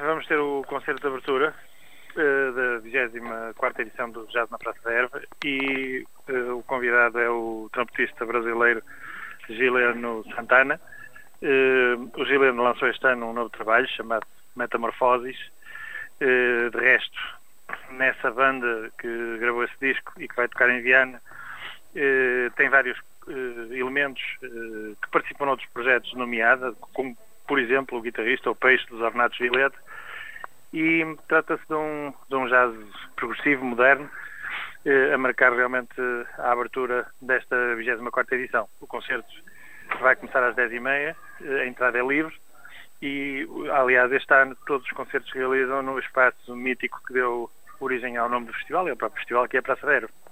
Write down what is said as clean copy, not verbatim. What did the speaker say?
vamos ter o concerto de abertura da 24ª edição do Jazz na Praça da Erva e o convidado é o trompetista brasileiro Giliano Santana. O Giliano lançou este ano um novo trabalho chamado Metamorfoses. De resto, nessa banda que gravou esse disco e que vai tocar em Viana, tem vários elementos que participam noutros projetos nomeados, como por exemplo o guitarrista o Peixe dos Ornatos Violeta, e trata-se de um jazz progressivo, moderno, a marcar realmente a abertura desta 24ª edição. O concerto vai começar às 10h30, a entrada é livre e, aliás, este ano todos os concertos se realizam no espaço mítico que deu origem ao nome do festival, e ao próprio festival, que é a Praça da Erva.